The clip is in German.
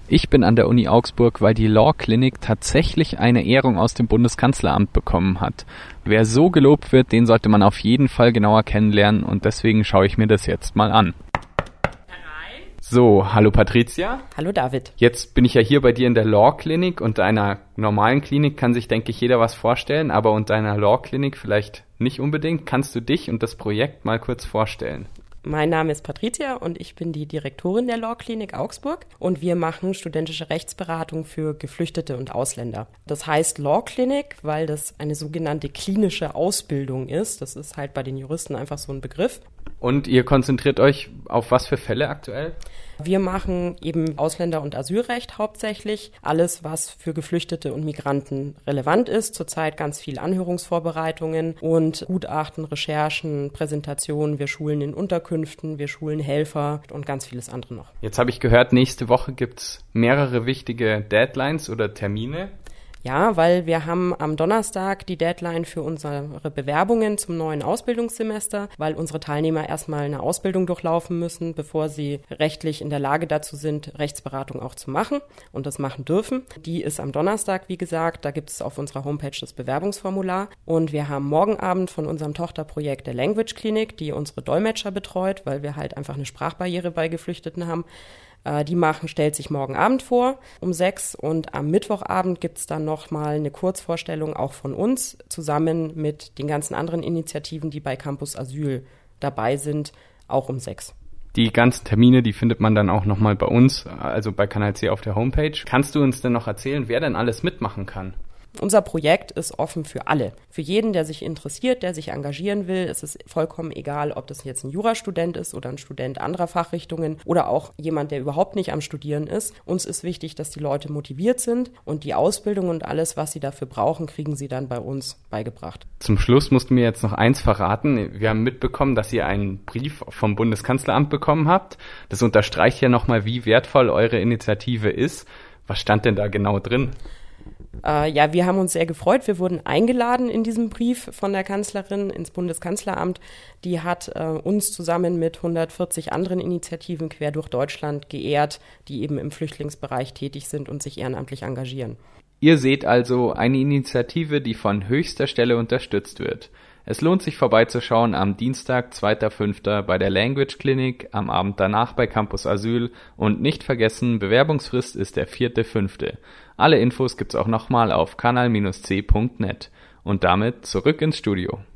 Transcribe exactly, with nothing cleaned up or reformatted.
Ich bin an der Uni Augsburg, weil die Law Clinic tatsächlich eine Ehrung aus dem Bundeskanzleramt bekommen hat. Wer so gelobt wird, den sollte man auf jeden Fall genauer kennenlernen und deswegen schaue ich mir das jetzt mal an. So, hallo Patricia. Hallo David. Jetzt bin ich ja hier bei dir in der Law Clinic. Unter einer normalen Klinik kann sich, denke ich, jeder was vorstellen, aber unter einer Law Clinic vielleicht nicht unbedingt. Kannst du dich und das Projekt mal kurz vorstellen? Mein Name ist Patricia und ich bin die Direktorin der Law Clinic Augsburg und wir machen studentische Rechtsberatung für Geflüchtete und Ausländer. Das heißt Law Clinic, weil das eine sogenannte klinische Ausbildung ist. Das ist halt bei den Juristen einfach so ein Begriff. Und ihr konzentriert euch auf was für Fälle aktuell? Wir machen eben Ausländer- und Asylrecht hauptsächlich. Alles, was für Geflüchtete und Migranten relevant ist. Zurzeit ganz viel Anhörungsvorbereitungen und Gutachten, Recherchen, Präsentationen. Wir schulen in Unterkünften, wir schulen Helfer und ganz vieles andere noch. Jetzt habe ich gehört, nächste Woche gibt's mehrere wichtige Deadlines oder Termine. Ja, weil wir haben am Donnerstag die Deadline für unsere Bewerbungen zum neuen Ausbildungssemester, weil unsere Teilnehmer erstmal eine Ausbildung durchlaufen müssen, bevor sie rechtlich in der Lage dazu sind, Rechtsberatung auch zu machen und das machen dürfen. Die ist am Donnerstag, wie gesagt, da gibt es auf unserer Homepage das Bewerbungsformular und wir haben morgen Abend von unserem Tochterprojekt der Language Clinic, die unsere Dolmetscher betreut, weil wir halt einfach eine Sprachbarriere bei Geflüchteten haben. Die machen, stellt sich morgen Abend vor um sechs und am Mittwochabend gibt's dann nochmal eine Kurzvorstellung auch von uns, zusammen mit den ganzen anderen Initiativen, die bei Campus Asyl dabei sind, auch um sechs. Die ganzen Termine, die findet man dann auch nochmal bei uns, also bei Kanal C auf der Homepage. Kannst du uns denn noch erzählen, wer denn alles mitmachen kann? Unser Projekt ist offen für alle. Für jeden, der sich interessiert, der sich engagieren will. Es ist vollkommen egal, ob das jetzt ein Jurastudent ist oder ein Student anderer Fachrichtungen oder auch jemand, der überhaupt nicht am Studieren ist. Uns ist wichtig, dass die Leute motiviert sind und die Ausbildung und alles, was sie dafür brauchen, kriegen sie dann bei uns beigebracht. Zum Schluss musst du mir jetzt noch eins verraten. Wir haben mitbekommen, dass ihr einen Brief vom Bundeskanzleramt bekommen habt. Das unterstreicht ja nochmal, wie wertvoll eure Initiative ist. Was stand denn da genau drin? Äh, ja, wir haben uns sehr gefreut. Wir wurden eingeladen in diesem Brief von der Kanzlerin ins Bundeskanzleramt. Die hat äh, uns zusammen mit hundertvierzig anderen Initiativen quer durch Deutschland geehrt, die eben im Flüchtlingsbereich tätig sind und sich ehrenamtlich engagieren. Ihr seht also eine Initiative, die von höchster Stelle unterstützt wird. Es lohnt sich vorbeizuschauen am Dienstag, zweiter fünfter bei der Language Clinic, am Abend danach bei Campus Asyl und nicht vergessen, Bewerbungsfrist ist der vierte fünfte Alle Infos gibt's auch nochmal auf kanal C punkt net. Und damit zurück ins Studio.